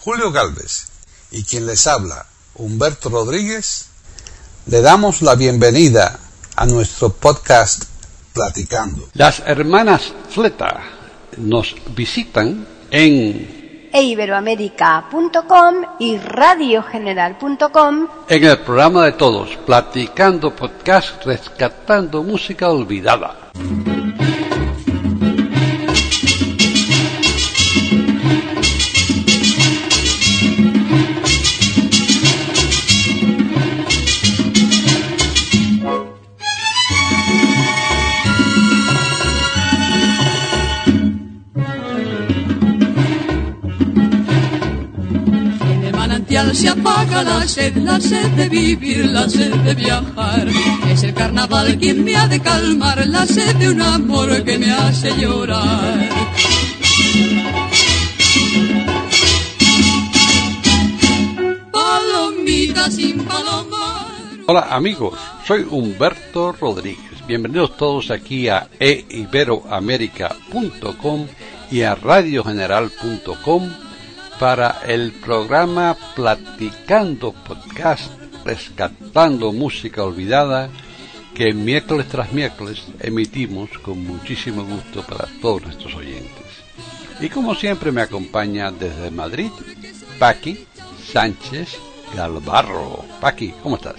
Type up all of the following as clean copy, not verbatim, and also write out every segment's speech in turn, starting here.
Julio Gálvez y quien les habla, Humberto Rodríguez, le damos la bienvenida a nuestro podcast Platicando. Las hermanas Fleta nos visitan en iberoamerica.com y radiogeneral.com en el programa de todos, Platicando Podcast, rescatando música olvidada. Se apaga la sed de vivir, la sed de viajar. Es el carnaval quien me ha de calmar, la sed de un amor que me hace llorar. Palomita sin palomar. Hola amigos, soy Humberto Rodríguez. Bienvenidos todos aquí a iberoamerica.com y a radiogeneral.com para el programa Platicando Podcast, rescatando música olvidada, que miércoles tras miércoles emitimos con muchísimo gusto para todos nuestros oyentes. Y como siempre me acompaña desde Madrid, Paqui Sánchez Galvarro. Paqui, ¿cómo estás?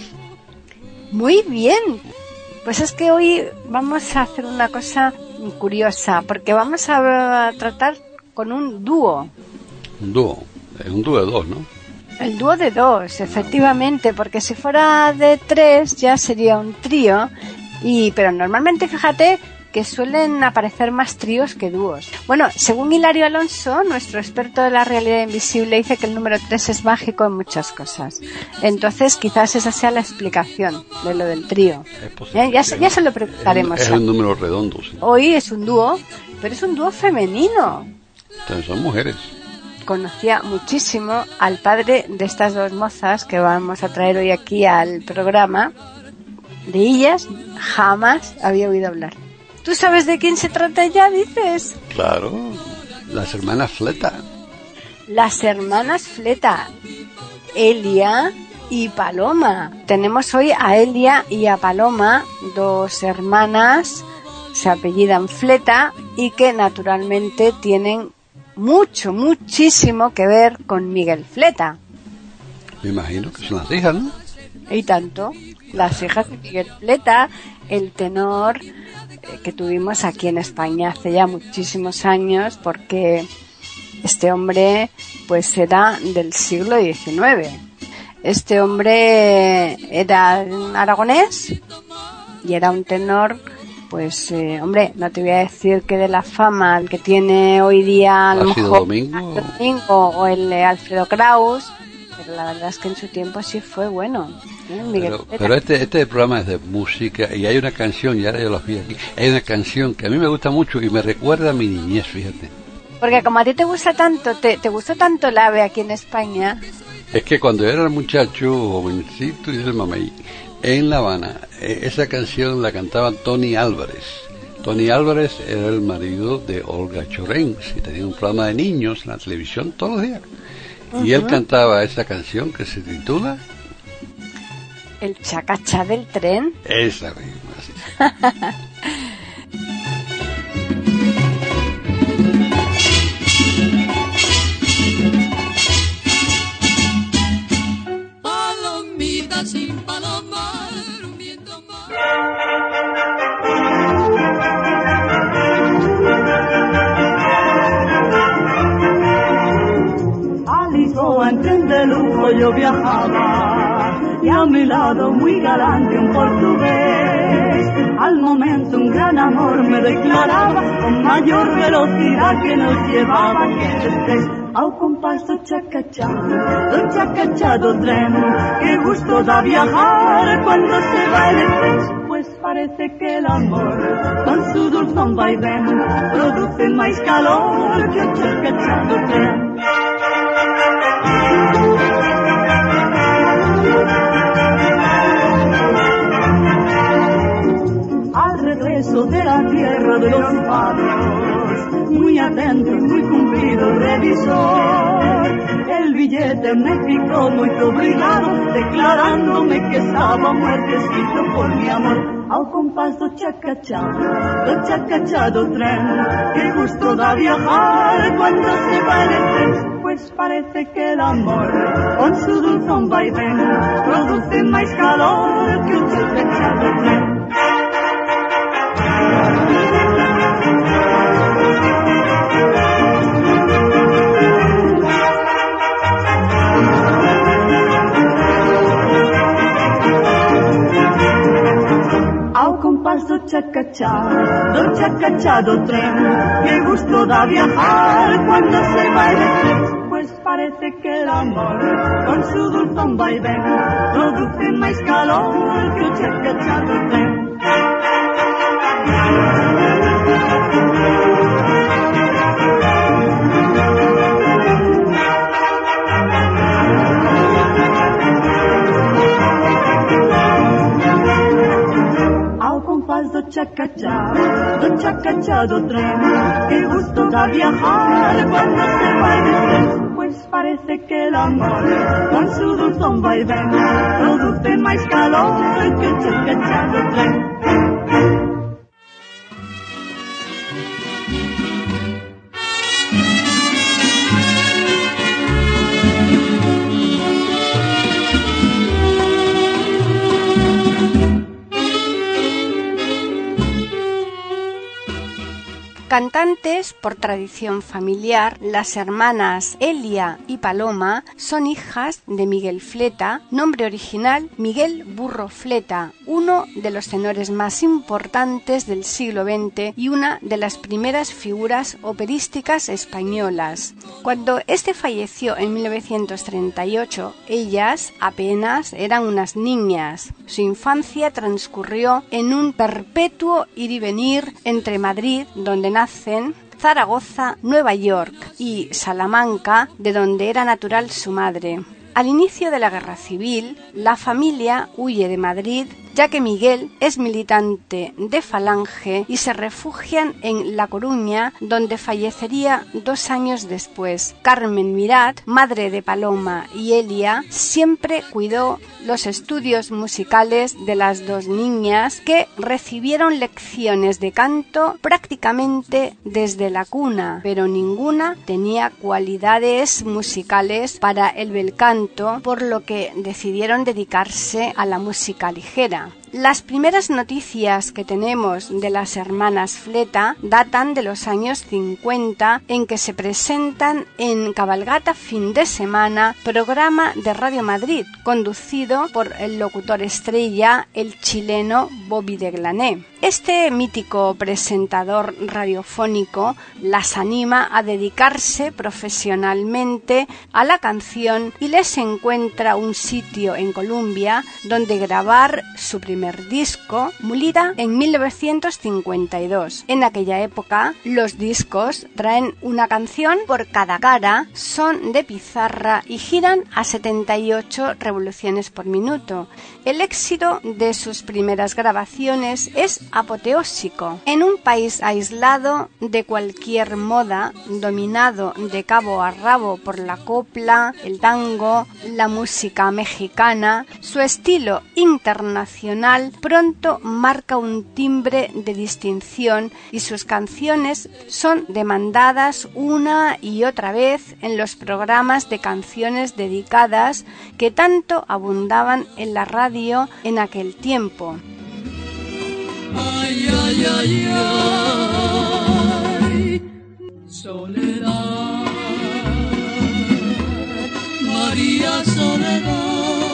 Muy bien. Pues es que hoy vamos a hacer una cosa curiosa, porque vamos a tratar con un dúo. Un dúo de dos, ¿no? El dúo de dos, efectivamente, porque si fuera de tres ya sería un trío, pero normalmente fíjate que suelen aparecer más tríos que dúos. Bueno, según Hilario Alonso, nuestro experto de la realidad invisible, dice que el número 3 es mágico en muchas cosas. Entonces quizás esa sea la explicación de lo del trío. Ya se lo preguntaremos. Es un número redondo, sí. Hoy es un dúo, pero es un dúo femenino. Entonces son mujeres. Conocía muchísimo al padre de estas dos mozas que vamos a traer hoy aquí al programa. De ellas jamás había oído hablar. ¿Tú sabes de quién se trata ya, dices? Claro, las hermanas Fleta. Las hermanas Fleta, Elia y Paloma. Tenemos hoy a Elia y a Paloma, dos hermanas, se apellidan Fleta y que naturalmente tienen muchísimo que ver con Miguel Fleta. Me imagino que son las hijas, ¿no? Y tanto, las hijas de Miguel Fleta, el tenor que tuvimos aquí en España hace ya muchísimos años, porque este hombre pues era del siglo XIX. Este hombre era aragonés y era un tenor. Pues, no te voy a decir que de la fama el que tiene hoy día a lo mejor Domingo o el Alfredo Kraus, pero la verdad es que en su tiempo sí fue bueno. Pero este programa es de música y hay una canción, y ahora yo los vi aquí, hay una canción que a mí me gusta mucho y me recuerda a mi niñez, fíjate. Porque como a ti te gusta tanto, te gustó tanto el ave aquí en España. Es que cuando era muchacho, jovencito y del mamey, en La Habana, esa canción la cantaba Tony Álvarez. Tony Álvarez era el marido de Olga Chorén, y tenía un programa de niños en la televisión todos los días. Uh-huh. Y él cantaba esa canción que se titula El chacachá del tren. Esa misma, sí. Palomita sin palomar, un viento más. A Lisboa en tren de lujo yo viajaba y a mi lado muy galante un portugués. Al momento un gran amor me declaraba con mayor velocidad que nos llevaba que estrés. Ao compás do chacachá do tren, que gusto da viajar cuando se va el estrés. Pues parece que el amor con su dulzón vaivén produce máis calor que o chacachá do tren. Al regreso de la tierra de los padres, muy atento, muy cumplido el revisor, él de México, muy obrigado, declarándome que estaba muertecito por mi amor. Ao compás do chacachá do tren, que gusto da viajar cuando se va el tren. Pues parece que el amor, con su dulzón vaivén, produce más calor que un chacachá do tren. Ao compás do chacachá do tren, que gusto da viajar cuando se va el tren. Pues parece que el amor, con su dulzón vaivén, produce más calor que un chacachá do tren. Do chacachá do tren, que gusto da viajar cuando se va el tren. Pues parece que el amor, con su dulzón vaivén, produce más calor que el chacachá do tren. Cantantes por tradición familiar, las hermanas Elia y Paloma son hijas de Miguel Fleta, nombre original Miguel Burro Fleta, uno de los tenores más importantes del siglo XX y una de las primeras figuras operísticas españolas. Cuando este falleció en 1938, ellas apenas eran unas niñas. Su infancia transcurrió en un perpetuo ir y venir entre Madrid, donde nacen, Zaragoza, Nueva York y Salamanca, de donde era natural su madre. Al inicio de la Guerra Civil, la familia huye de Madrid, ya que Miguel es militante de Falange y se refugian en La Coruña, donde fallecería 2 años después. Carmen Mirat, madre de Paloma y Elia, siempre cuidó los estudios musicales de las 2 niñas, que recibieron lecciones de canto prácticamente desde la cuna, pero ninguna tenía cualidades musicales para el bel canto, por lo que decidieron dedicarse a la música ligera. Las primeras noticias que tenemos de las hermanas Fleta datan de los años 50, en que se presentan en Cabalgata Fin de Semana, programa de Radio Madrid, conducido por el locutor estrella, el chileno Bobby de Glané. Este mítico presentador radiofónico las anima a dedicarse profesionalmente a la canción y les encuentra un sitio en Colombia donde grabar su primer disco, Mulita, en 1952. En aquella época, los discos traen una canción por cada cara, son de pizarra y giran a 78 revoluciones por minuto. El éxito de sus primeras grabaciones es apoteósico. En un país aislado de cualquier moda, dominado de cabo a rabo por la copla, el tango, la música mexicana, su estilo internacional pronto marca un timbre de distinción y sus canciones son demandadas una y otra vez en los programas de canciones dedicadas que tanto abundaban en la radio en aquel tiempo. Ay, ay, ay, ay, Soledad, María Soledad,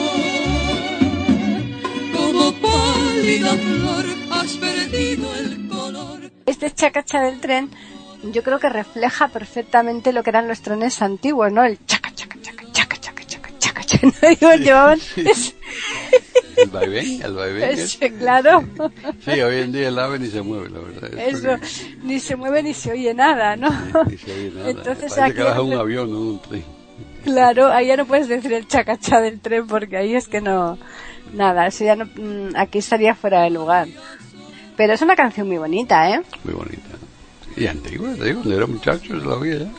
como pálida flor has perdido el color. Este chacacha del tren yo creo que refleja perfectamente lo que eran los trenes antiguos, ¿no? El chaca, chaca, chaca, chaca, chaca, chaca, chaca, chaca, ¿no? Llevaban... El vaivén. Claro. Sí, hoy en día el ave ni se mueve, la verdad. Eso, ni se mueve ni se oye nada, ¿no? Ni se oye nada. Entonces parece aquí que vas a un avión, no un tren. Claro, ahí ya no puedes decir el chacachá del tren porque ahí es que no... Nada, eso ya no... Aquí estaría fuera de lugar. Pero es una canción muy bonita, ¿eh? Muy bonita. Y antigua, te digo, cuando era muchacho, la oía ya.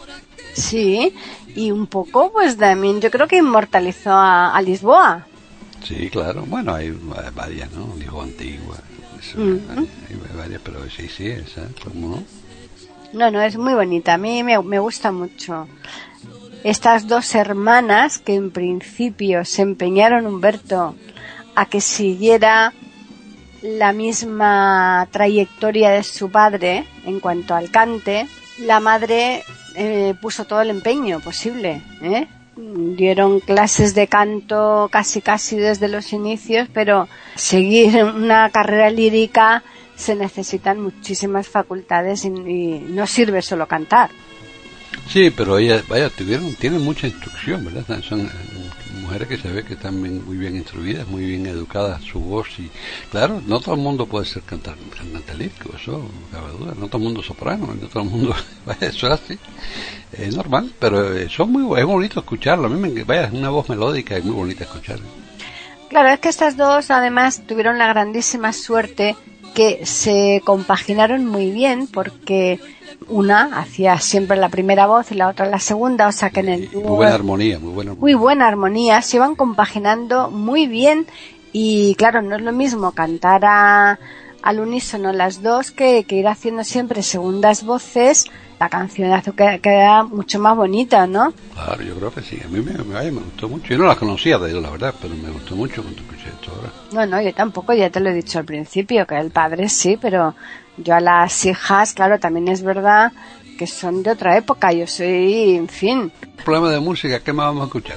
Sí, y un poco, pues también yo creo que inmortalizó a Lisboa. Sí, claro. Bueno, hay varias, ¿no? Lisboa Antigua. Hay varias, pero sí, esa, ¿cómo no? No, es muy bonita. A mí me gusta mucho. Estas dos hermanas que en principio se empeñaron, Humberto, a que siguiera la misma trayectoria de su padre en cuanto al cante, la madre puso todo el empeño posible, ¿eh? Dieron clases de canto casi desde los inicios, pero seguir una carrera lírica se necesitan muchísimas facultades y no sirve solo cantar. Sí, pero ellas, tienen mucha instrucción, ¿verdad? Son mujeres que se ve que están muy bien instruidas, muy bien educadas, su voz, y claro, no todo el mundo puede ser cantante lírico, eso cabe duda, no todo el mundo es soprano, no todo el mundo, eso es así, es normal, pero es bonito escucharlo, a mí es una voz melódica y muy bonita escuchar. Claro, es que estas dos además tuvieron la grandísima suerte que se compaginaron muy bien, porque una hacía siempre la primera voz y la otra la segunda, o sea que en el dúo, muy buena armonía, se iban compaginando muy bien. Y claro, no es lo mismo cantar al unísono las dos que ir haciendo siempre segundas voces. La canción queda mucho más bonita, ¿no? Claro, yo creo que sí. A mí me gustó mucho. Yo no las conocía de ellos, la verdad, pero me gustó mucho cuando escuché esto ahora. No, yo tampoco, ya te lo he dicho al principio, que el padre sí, pero yo a las hijas, claro, también es verdad que son de otra época. Yo soy, en fin. Problema de música, ¿qué más vamos a escuchar?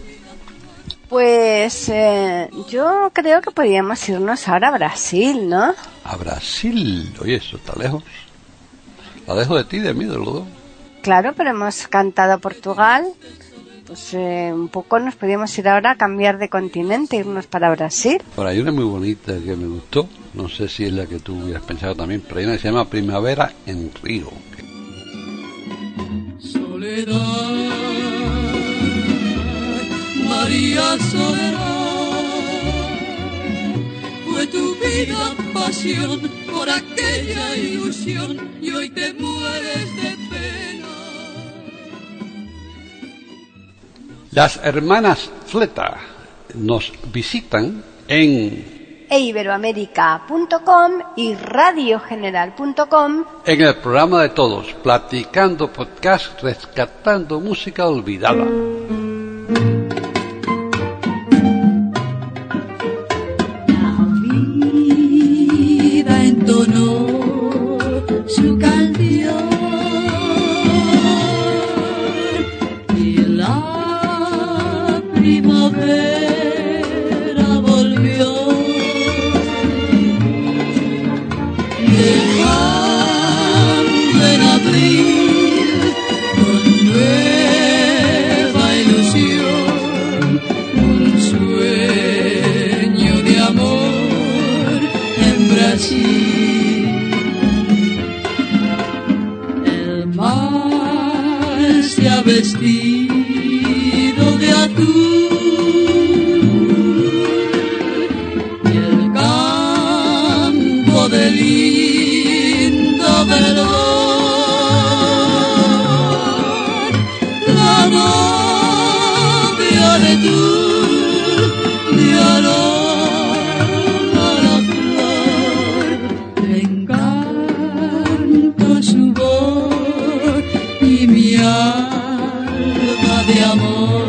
Pues yo creo que podríamos irnos ahora a Brasil, ¿no? A Brasil, oye, eso está lejos. La dejo de ti, de mí, de los dos. Claro, pero hemos cantado Portugal, pues un poco nos podríamos ir ahora a cambiar de continente, irnos para Brasil. Bueno, hay una muy bonita que me gustó, no sé si es la que tú hubieras pensado también, pero hay una que se llama Primavera en Río. Soledad, María Soledad, fue tu vida pasión por aquella ilusión y hoy te mueres de pena. Las hermanas Fleta nos visitan en iberoamerica.com y radiogeneral.com en el programa de todos, Platicando Podcast, rescatando música olvidada. Su canción y la primavera volvió, dejando en abril con nueva ilusión un sueño de amor en Brasil. Se ha vestido de azul y el campo de lindo verdor, la novia de tu aroma la flor, le encanta su voz y mi alma de amor.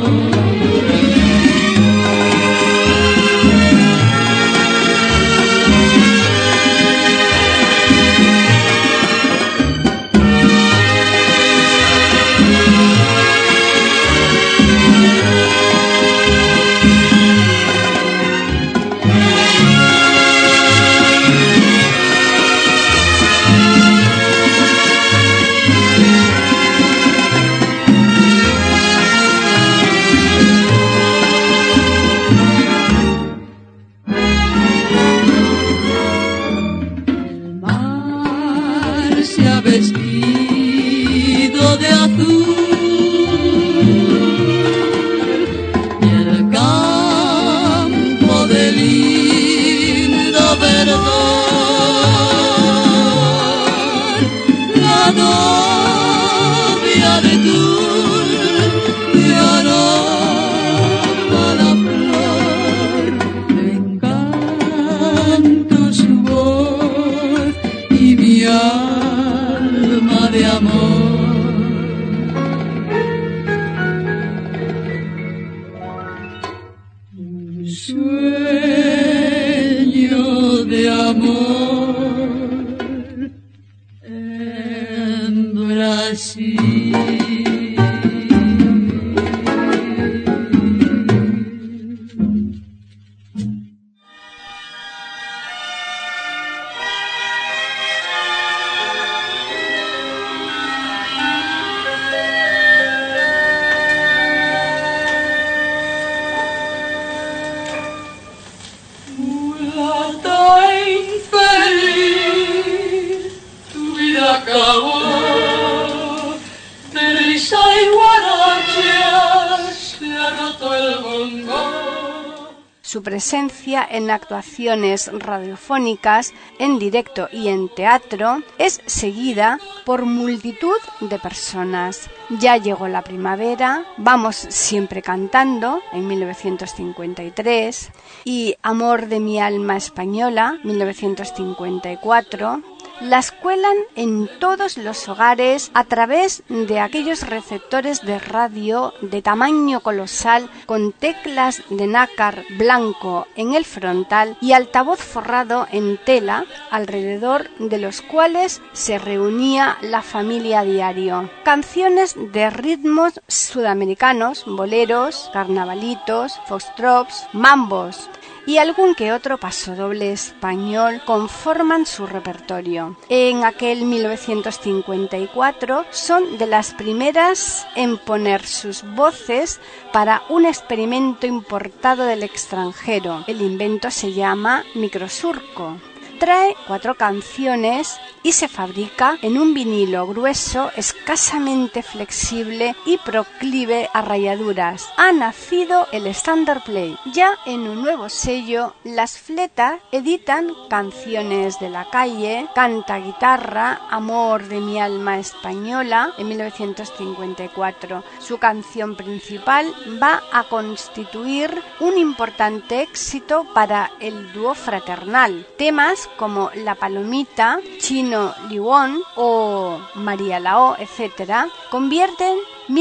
Su presencia en actuaciones radiofónicas, en directo y en teatro es seguida por multitud de personas. Ya llegó la primavera, Vamos siempre cantando, en 1953, y Amor de mi alma española, 1954, las cuelan en todos los hogares a través de aquellos receptores de radio de tamaño colosal con teclas de nácar blanco en el frontal y altavoz forrado en tela, alrededor de los cuales se reunía la familia a diario. Canciones de ritmos sudamericanos, boleros, carnavalitos, foxtrots, mambos y algún que otro pasodoble español conforman su repertorio. En aquel 1954 son de las primeras en poner sus voces para un experimento importado del extranjero. El invento se llama microsurco. Trae 4 canciones y se fabrica en un vinilo grueso, escasamente flexible y proclive a rayaduras. Ha nacido el Standard Play. Ya en un nuevo sello, Las Fletas editan Canciones de la calle, Canta guitarra, Amor de mi alma española, en 1954. Su canción principal va a constituir un importante éxito para el dúo fraternal. Temas como La Palomita, Chino Liwon o María Lao, etc., convierten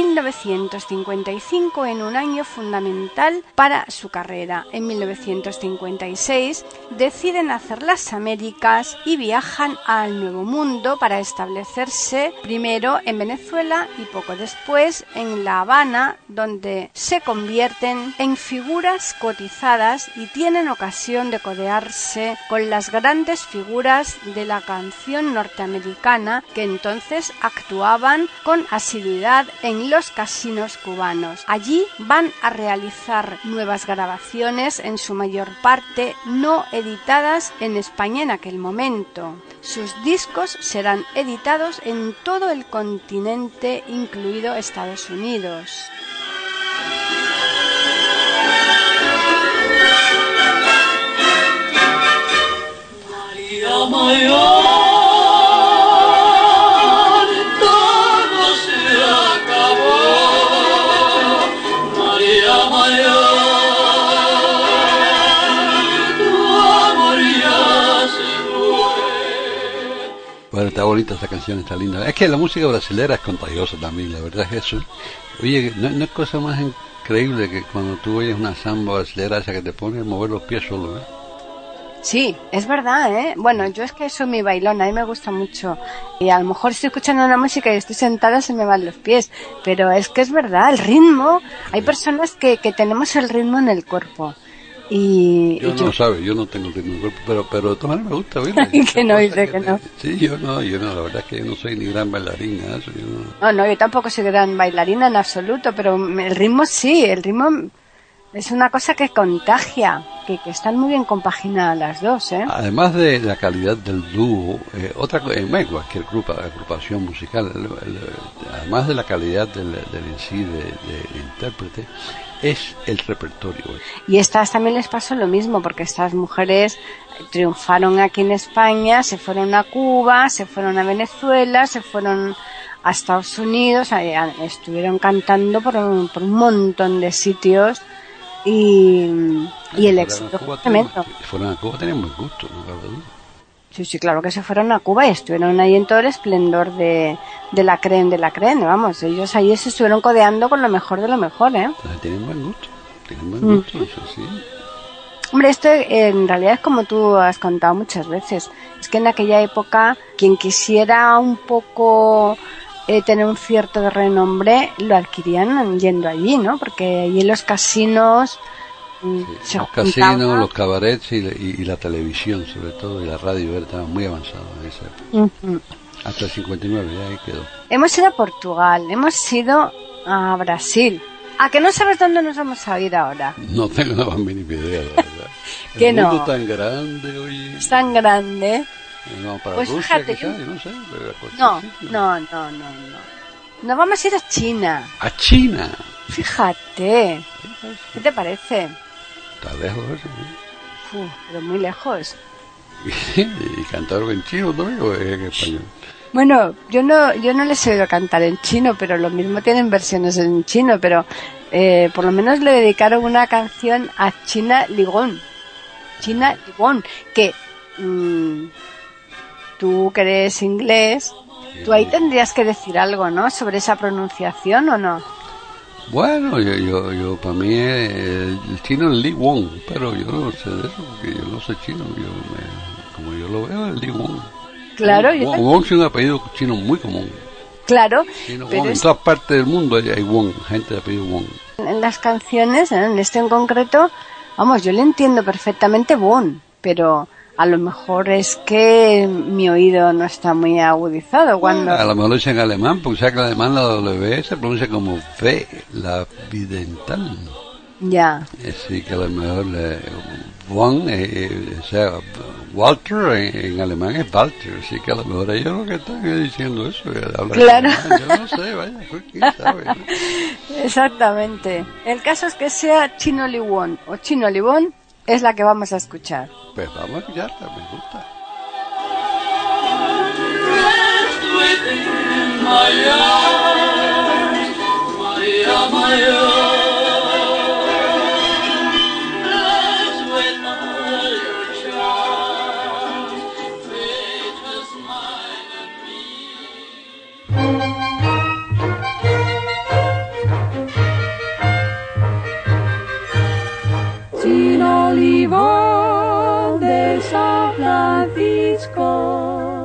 1955 en un año fundamental para su carrera. En 1956 deciden hacer las Américas y viajan al Nuevo Mundo para establecerse primero en Venezuela y poco después en La Habana, donde se convierten en figuras cotizadas y tienen ocasión de codearse con las grandes figuras de la canción norteamericana que entonces actuaban con asiduidad en los casinos cubanos. Allí van a realizar nuevas grabaciones, en su mayor parte no editadas en España en aquel momento. Sus discos serán editados en todo el continente, incluido Estados Unidos. María Mayor. Bueno, está bonita esa canción, está linda. Es que la música brasileña es contagiosa también, la verdad es eso. Oye, no es cosa más increíble que cuando tú oyes una samba brasileña esa que te pone a mover los pies solo, ¿eh? Sí, es verdad, ¿eh? Bueno, yo es que soy muy bailona, a mí me gusta mucho. Y a lo mejor estoy escuchando una música y estoy sentada, se me van los pies. Pero es que es verdad, el ritmo, hay personas que tenemos el ritmo en el cuerpo. Y yo no sabe, yo no tengo el ritmo en el cuerpo, pero de todas maneras me gusta oírla. Que no, dice que no. Sí, yo no, la verdad es que yo no soy ni gran bailarina. Eso, No, yo tampoco soy gran bailarina en absoluto, pero el ritmo sí, el ritmo es una cosa que contagia, que están muy bien compaginadas las dos, ¿eh? Además de la calidad del dúo, otra cosa, cualquier agrupación musical, además de la calidad del en sí de intérprete, es el repertorio. Y estas también les pasó lo mismo, porque estas mujeres triunfaron aquí en España, se fueron a Cuba, se fueron a Venezuela, se fueron a Estados Unidos, estuvieron cantando por un montón de sitios y el éxito fue tremendo. Fueron a Cuba, tenían buen gusto, no cabe duda. Sí, claro que se fueron a Cuba y estuvieron ahí en todo el esplendor de la creen, vamos, ellos ahí se estuvieron codeando con lo mejor de lo mejor, ¿eh? Tienen buen gusto, eso sí. Hombre, esto en realidad es como tú has contado muchas veces, es que en aquella época quien quisiera un poco tener un cierto de renombre lo adquirían yendo allí, ¿no? Porque allí en los casinos... Sí, los casinos, los cabarets y la televisión, sobre todo, y la radio estaban muy avanzados en esa época. Hasta el 59 ya ahí quedó. Hemos ido a Portugal, hemos ido a Brasil. ¿A que no sabes dónde nos vamos a ir ahora? No tengo la más mínima idea, la verdad. ¿Que el no? mundo tan grande, oye. Es tan grande. No, para pues Rusia, fíjate, quizás, yo no sé. No. Nos vamos a ir a China. ¿A China? Fíjate. ¿Qué te parece? Está lejos eso, ¿no? Pero muy lejos. Y cantar en chino también o en español. Bueno, yo no les he oído cantar en chino, pero lo mismo tienen versiones en chino, pero por lo menos le dedicaron una canción a China Ligón. China Ligón, que tú que eres inglés, tú ahí tendrías que decir algo, ¿no? Sobre esa pronunciación, ¿o no? Bueno, yo para mí el chino es Li Wong, pero yo no sé de eso, porque yo no sé chino, como yo lo veo, es Li Wong. Claro, Wong es un apellido chino muy común. Claro, Chino pero Wong, en todas partes del mundo hay Wong, gente de apellido Wong. En las canciones, en este en concreto, vamos, yo le entiendo perfectamente Wong, pero a lo mejor es que mi oído no está muy agudizado cuando... A lo mejor lo dicen en alemán, porque sabes que en alemán la W se pronuncia como V, la bidental. Ya. Así que a lo mejor Wong, o sea, Walter en alemán es Walter, así que a lo mejor ellos lo que están diciendo eso. Claro. Alemán. Yo no sé, vaya, quién sabe, ¿no? Exactamente. El caso es que sea Chino Liwon o Chino Libón, es la que vamos a escuchar. Pues vamos a escucharla, me gusta. Chino Libón de San Francisco.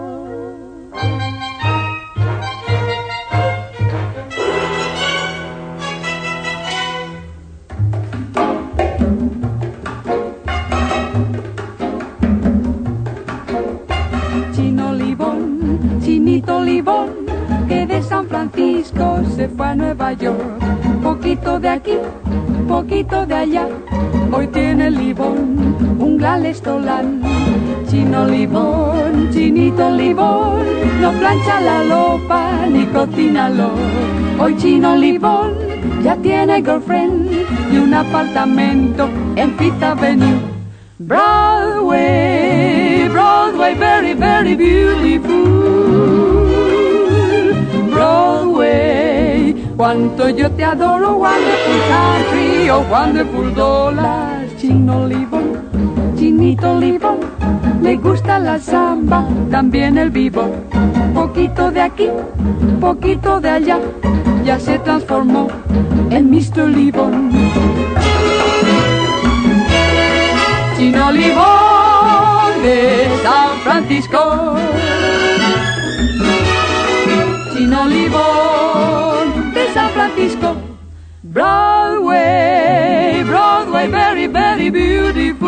Chino Libón, Chinito Libón, que de San Francisco se fue a Nueva York. Poquito de aquí, poquito de allá, hoy tiene Libón un gran restaurante. Chino Libón, Chinito Libón, no plancha la lopa ni cocina lo. Hoy Chino Libón ya tiene girlfriend y un apartamento en Fifth Avenue. Broadway, Broadway, very, very beautiful. Broadway, cuánto yo te adoro, wonderful country, oh wonderful dollars. Chino Libón, Chinito Libón, le gusta la samba, también el vivo. Poquito de aquí, poquito de allá, ya se transformó en Mr. Libón. Chino Libón de San Francisco. Chino Libón de San Francisco. Broadway, Broadway, very, very beautiful.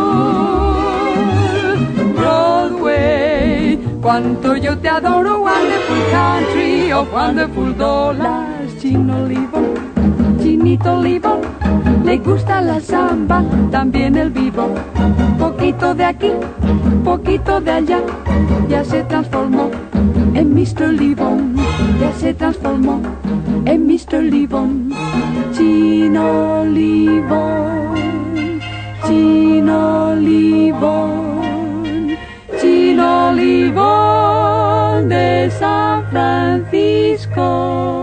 Broadway, cuánto yo te adoro, wonderful country, oh wonderful dollars. Chino Libón, Chinito Libón, le gusta la samba, también el vivo. Poquito de aquí, poquito de allá, ya se transformó en Mr. Libón. Ya se transformó en Mr. Libón. Chino Libón, Chino Libón, Chino Libón de San Francisco.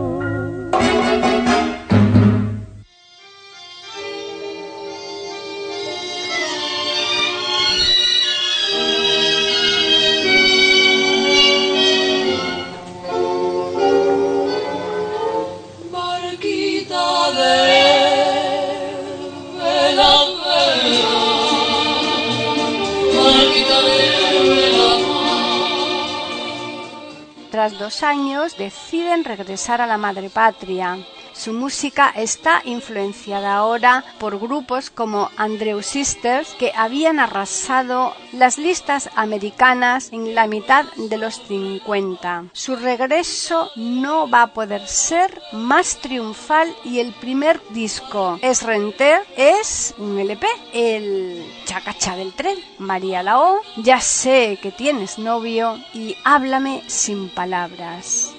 Tras 2 años deciden regresar a la madre patria. Su música está influenciada ahora por grupos como Andrew Sisters, que habían arrasado las listas americanas en la mitad de los 50. Su regreso no va a poder ser más triunfal y el primer disco, Es Renter, es un LP, el Chacachá del tren, María Lao, Ya sé que tienes novio y Háblame sin palabras.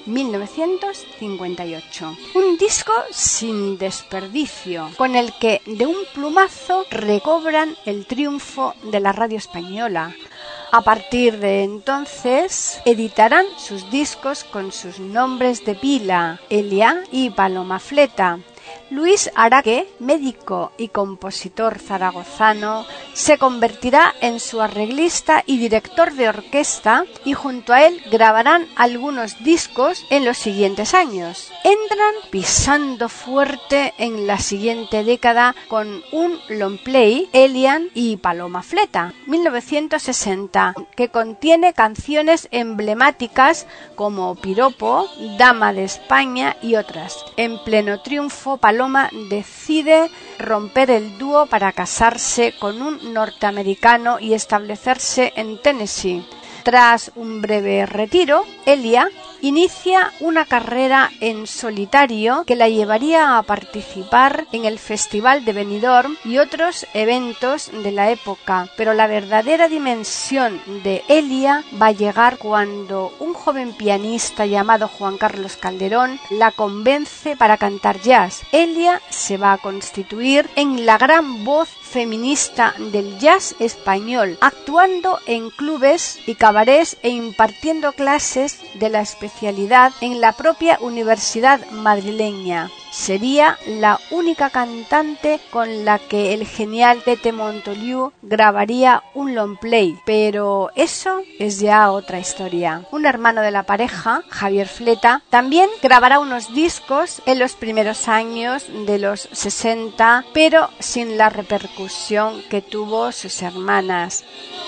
1958. Un disco sin desperdicio, con el que de un plumazo recobran el triunfo de la radio española. A partir de entonces editarán sus discos con sus nombres de pila, Elia y Paloma Fleta. Luis Araque, médico y compositor zaragozano, se convertirá en su arreglista y director de orquesta y junto a él grabarán algunos discos en los siguientes años. Entran pisando fuerte en la siguiente década con un long play, Elian y Paloma Fleta, 1960, que contiene canciones emblemáticas como Piropo, Dama de España y otras. En pleno triunfo, Paloma decide romper el dúo para casarse con un norteamericano y establecerse en Tennessee. Tras un breve retiro, Elia inicia una carrera en solitario que la llevaría a participar en el Festival de Benidorm y otros eventos de la época, pero la verdadera dimensión de Elia va a llegar cuando un joven pianista llamado Juan Carlos Calderón la convence para cantar jazz. Elia se va a constituir en la gran voz feminista del jazz español, actuando en clubes y cabarets e impartiendo clases de la especialidad en la propia universidad madrileña. Sería la única cantante con la que el genial Tete Montoliu grabaría un long play, pero eso es ya otra historia. Un hermano de la pareja, Javier Fleta, también grabará unos discos en los primeros años de los 60, pero sin la repercusión que tuvo sus hermanas.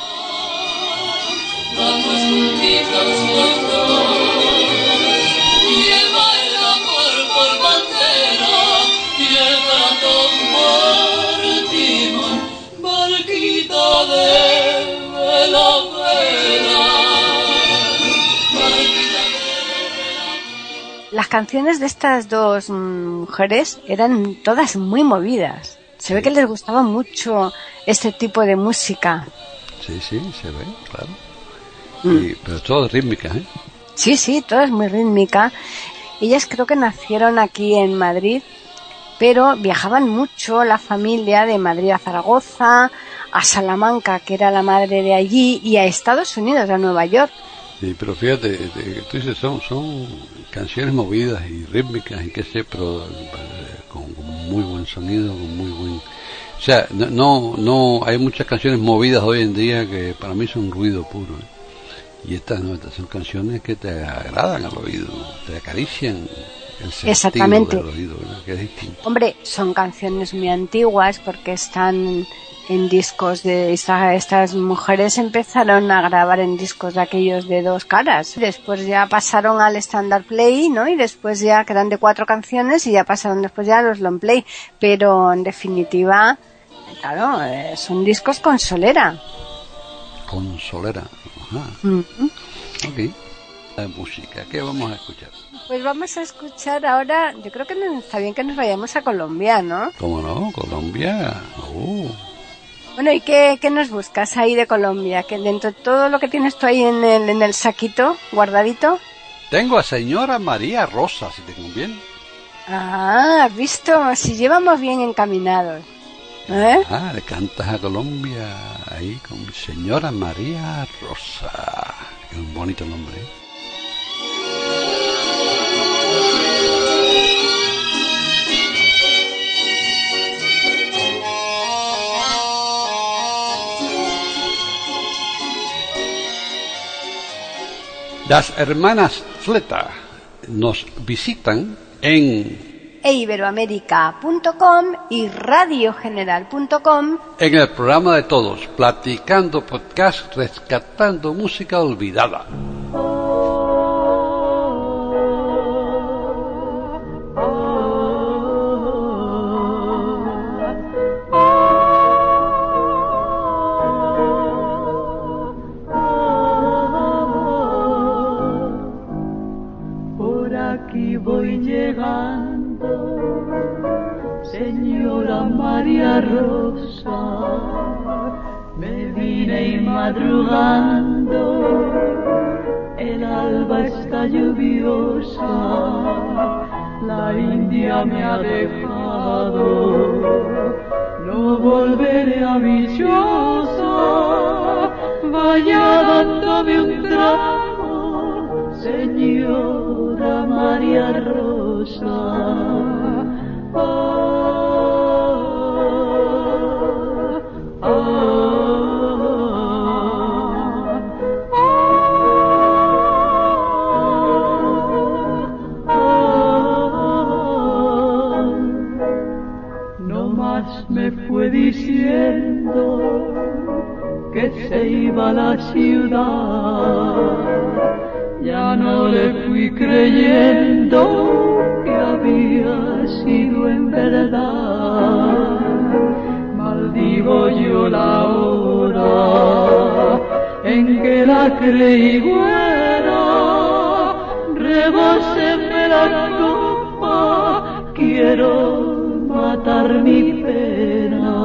Vamos juntitos los dos, lleva el amor por bandera y el corazón por timón, barquita de vela, Las canciones de estas dos mujeres eran todas muy movidas. Se ve que les gustaba mucho este tipo de música. Sí, se ve, claro. Pero todo rítmica, ¿eh? Sí, todo es muy rítmica. Ellas creo que nacieron aquí en Madrid, pero viajaban mucho la familia de Madrid a Zaragoza, a Salamanca, que era la madre de allí, y a Estados Unidos, a Nueva York. Sí, pero fíjate, tú dices, son canciones movidas y rítmicas y qué sé, pero con muy buen sonido, con muy buen... O sea, no hay muchas canciones movidas hoy en día que para mí son ruido puro, ¿eh? Y estas son canciones que te agradan al oído, te acarician el sentido del oído, ¿verdad? Que es distinto. Hombre, son canciones muy antiguas porque están en discos de... Estas mujeres empezaron a grabar en discos de aquellos de 2 caras. Después ya pasaron al standard play, ¿no? Y después ya quedan de 4 canciones y ya pasaron después ya a los long play. Pero en definitiva, claro, son discos con solera. Con solera. Ajá. Ok. La música, ¿qué vamos a escuchar? Pues vamos a escuchar ahora, yo creo que está bien que nos vayamos a Colombia, ¿no? ¿Cómo no? Colombia. Bueno, ¿y qué nos buscas ahí de Colombia? Que dentro de todo lo que tienes tú ahí en el saquito, guardadito. Tengo a señora María Rosa, si te conviene. Ah, ¿has visto? Si llevamos bien encaminados. Le cantas a Colombia ahí con señora María Rosa. Es un bonito nombre, ¿eh? Las hermanas Fleta nos visitan en iberoamerica.com y radiogeneral.com en el programa de todos, Platicando Podcast, rescatando música olvidada. Por aquí voy llegando, señora María Rosa, me vine madrugando el alba está lluviosa, la India me ha dejado, no volveré a mi choza, vaya dándome un trago, señora María Rosa. Me fue diciendo que se iba a la ciudad, ya no le fui creyendo que había sido en verdad. Maldigo yo la hora en que la creí buena, rebóseme la copa, quiero matar mi pena.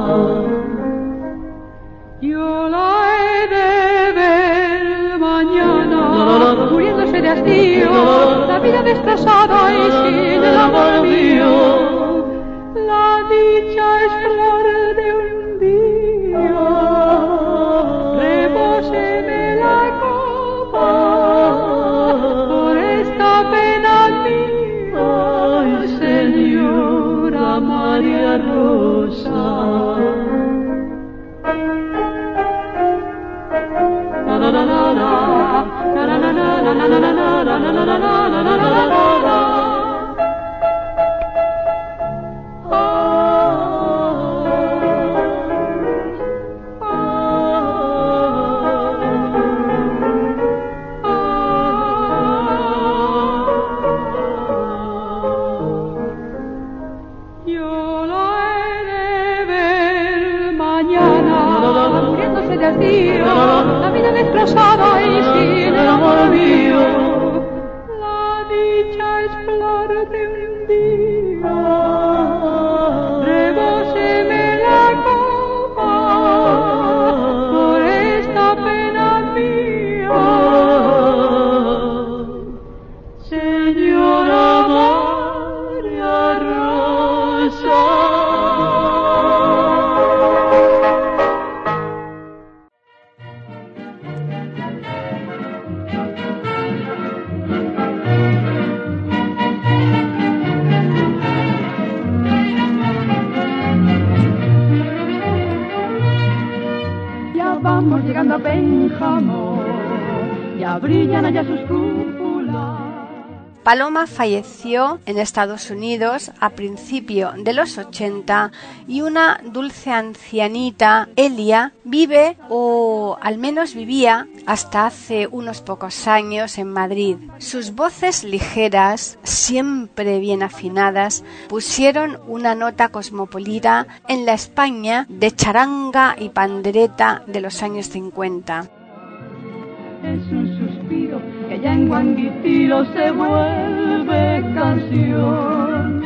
Yo la he de ver mañana, muriéndose de hastío, la vida destrozada y sin el amor mío. La dicha es flor de un día, rebóseme la copa por esta pena mía, señora María Rosa. La la la la la, la la la la la la la la la la la la. La vida destrozada y sin el amor mío. La dicha es flor de un día, rebóseme la copa por esta pena mía, señora María Rosa. Vamos llegando a Pénjamo, ya brillan allá sus cúpulas. Paloma falleció en Estados Unidos a principios de los 80 y una dulce ancianita, Elia, vive, o al menos vivía, hasta hace unos pocos años en Madrid. Sus voces ligeras, siempre bien afinadas, pusieron una nota cosmopolita en la España de charanga y pandereta de los años 50. Es un suspiro que ya en Guanguitiro se vuelve canción.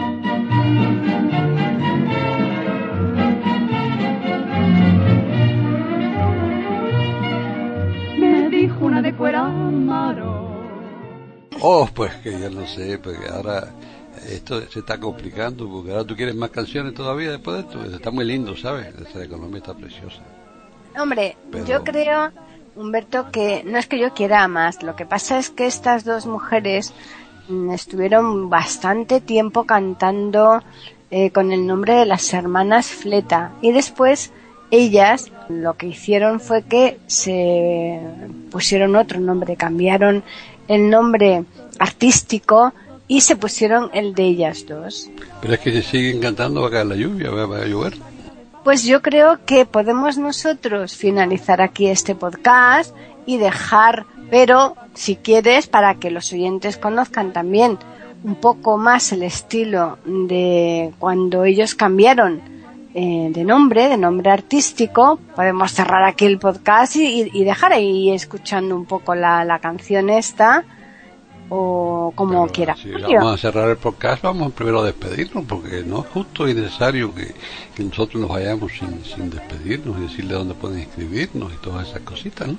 Me dijo una de Cuerámaro. Oh, pues que ya no sé, porque ahora esto se está complicando, porque ahora tú quieres más canciones todavía después de esto. Está muy lindo, ¿sabes? Esa Colombia está preciosa. Hombre, pero yo creo, Humberto, que no es que yo quiera más, lo que pasa es que estas dos mujeres estuvieron bastante tiempo cantando con el nombre de las hermanas Fleta, y después ellas lo que hicieron fue que se pusieron otro nombre, cambiaron el nombre artístico y se pusieron el de ellas dos. Pero es que se siguen cantando, va a caer la lluvia, va a llover. Pues yo creo que podemos nosotros finalizar aquí este podcast y dejar, pero si quieres, para que los oyentes conozcan también un poco más el estilo de cuando ellos cambiaron de nombre artístico, podemos cerrar aquí el podcast y dejar ahí escuchando un poco la canción esta, o como quiera. Si vamos a cerrar el podcast, vamos primero a despedirnos, porque no es justo y necesario que nosotros nos vayamos sin despedirnos y decirle dónde pueden escribirnos y todas esas cositas, ¿no?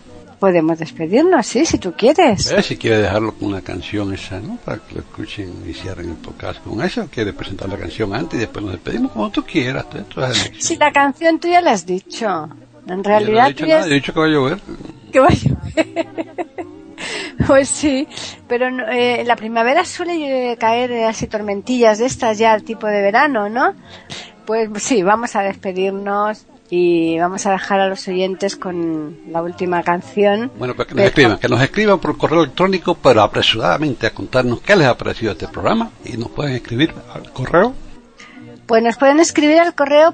podemos despedirnos, sí, si tú quieres. Si quiere dejarlo con una canción esa, ¿no? Para que lo escuchen y cierren el podcast con eso. ¿Quiere presentar la canción antes y después nos despedimos? Como tú quieras. Si la canción tú ya la has dicho. En realidad yo no he dicho nada, he dicho que va a llover. Que va a llover. Pues sí, pero la primavera suele caer así tormentillas de estas ya al tipo de verano, ¿no? Pues sí, vamos a despedirnos y vamos a dejar a los oyentes con la última canción. Bueno, pues que nos escriban por correo electrónico, pero apresuradamente a contarnos qué les ha parecido este programa, y nos pueden escribir al correo. Pues nos pueden escribir al correo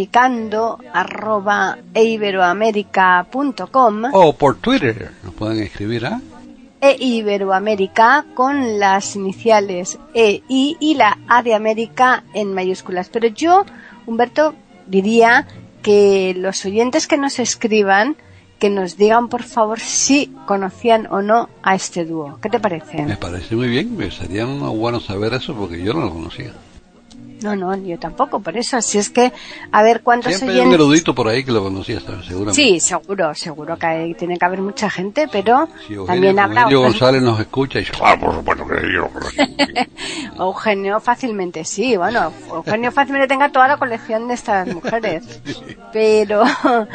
platicando@eiberoamerica.com o por Twitter nos pueden escribir a Iberoamérica con las iniciales EI y la A de América en mayúsculas. Pero yo, Humberto, diría que los oyentes que nos escriban, que nos digan por favor si conocían o no a este dúo. ¿Qué te parece? Me parece muy bien, me sería bueno saber eso porque yo no lo conocía. No, yo tampoco, por eso. Así es que, a ver cuántos siempre oyentes... hay un erudito por ahí que lo conocía, seguramente. Sí, seguro que tiene que haber mucha gente, pero si Eugenio, también habrá... Eugenio González nos escucha y dice, por supuesto que yo. Eugenio fácilmente sí, bueno, Eugenio fácilmente tenga toda la colección de estas mujeres, pero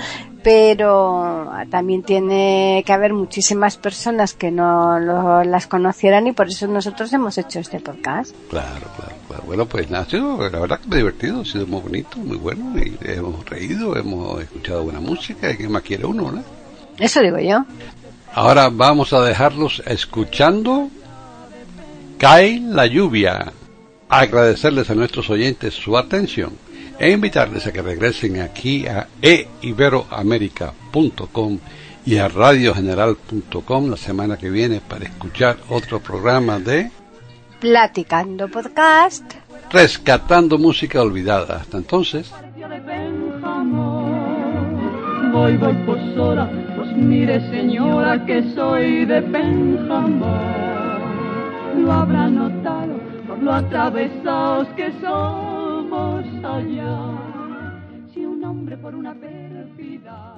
también tiene que haber muchísimas personas que no las conocieran y por eso nosotros hemos hecho este podcast. Claro. Bueno, pues nada, la verdad que me he divertido, ha sido muy bonito, muy bueno, y hemos reído, hemos escuchado buena música, y qué más quiere uno, ¿no? Eso digo yo. Ahora vamos a dejarlos escuchando Cae la lluvia. Agradecerles a nuestros oyentes su atención e invitarles a que regresen aquí a eiberoamerica.com y a radiogeneral.com la semana que viene para escuchar otro programa de Platicando Podcast, rescatando música olvidada. Hasta entonces. Voy por sola, pues mire señora que soy de Pénjamo. Lo habrá notado por lo atravesados que somos allá. Si un hombre por una pérfida...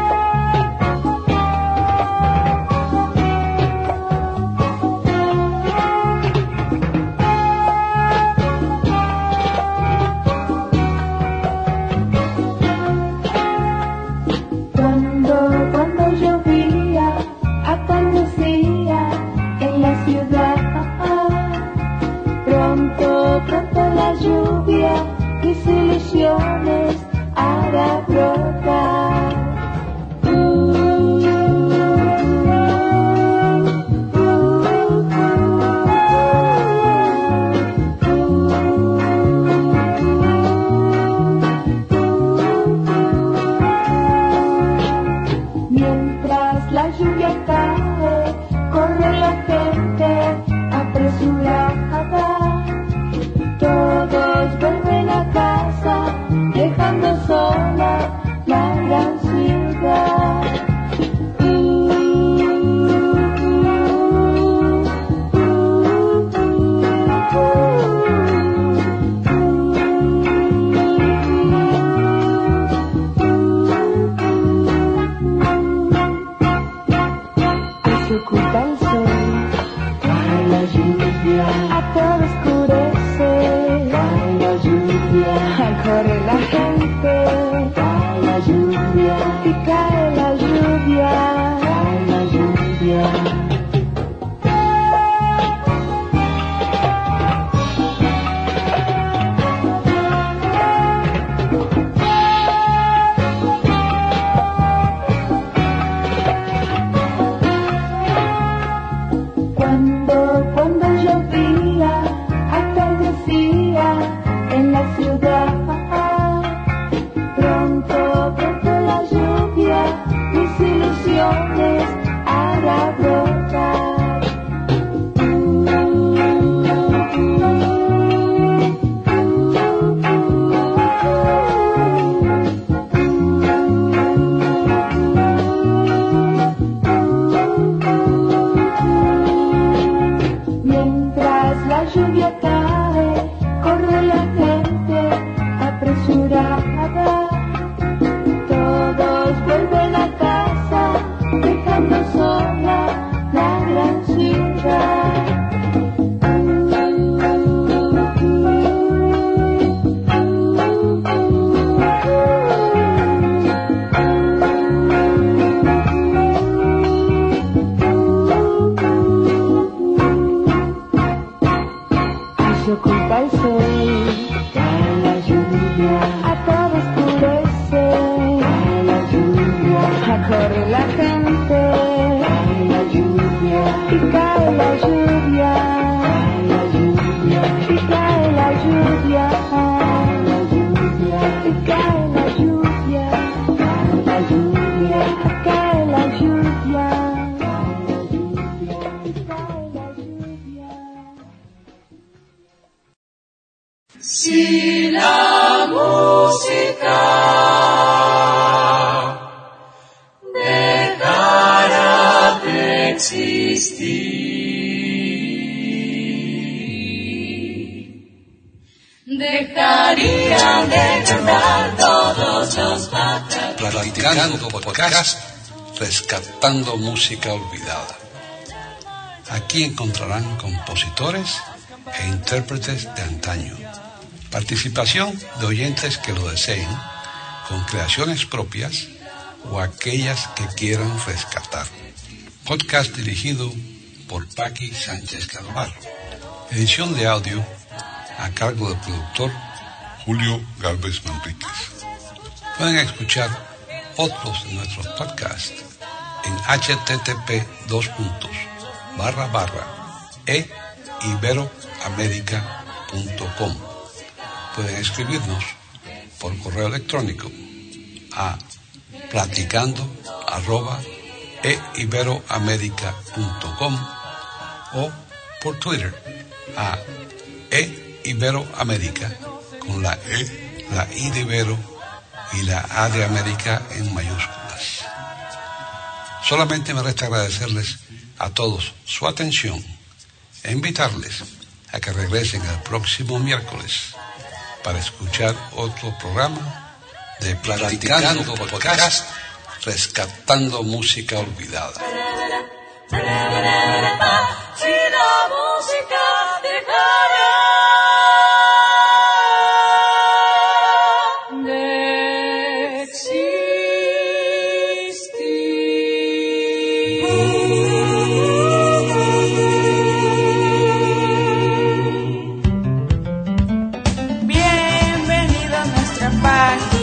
Cuando llovía, atardecía en la ciudad. Pronto la lluvia mis ilusiones hará brotar. Mientras la lluvia cae, corre la gente apresurada. Todos vuelven a casa, dejando sola la gran ciudad. Se oculta el sol, cae la lluvia, a todo oscurece, cae la lluvia, corre la gente, cae la lluvia, y cae la lluvia, cae la lluvia. Cuando llovía, atardecía en la ciudad. Si la música dejara de existir, dejarían de cantar todos los pájaros. Platicando podcast, rescatando música olvidada. Aquí encontrarán compositores e intérpretes de antaño. Participación de oyentes que lo deseen, con creaciones propias o aquellas que quieran rescatar. Podcast dirigido por Paqui Sánchez Carvalho. Edición de audio a cargo del productor Julio Galvez Manríquez. Pueden escuchar otros de nuestros podcasts en http://eiberoamerica.com. Pueden escribirnos por correo electrónico a platicando@eiberoamerica.com o por Twitter a eiberoamerica con la E, la I de Ibero y la A de América en mayúsculas. Solamente me resta agradecerles a todos su atención e invitarles a que regresen el próximo miércoles para escuchar otro programa de Platicando Podcast, rescatando música olvidada. Si la música dejara de existir. Bienvenido a nuestra página.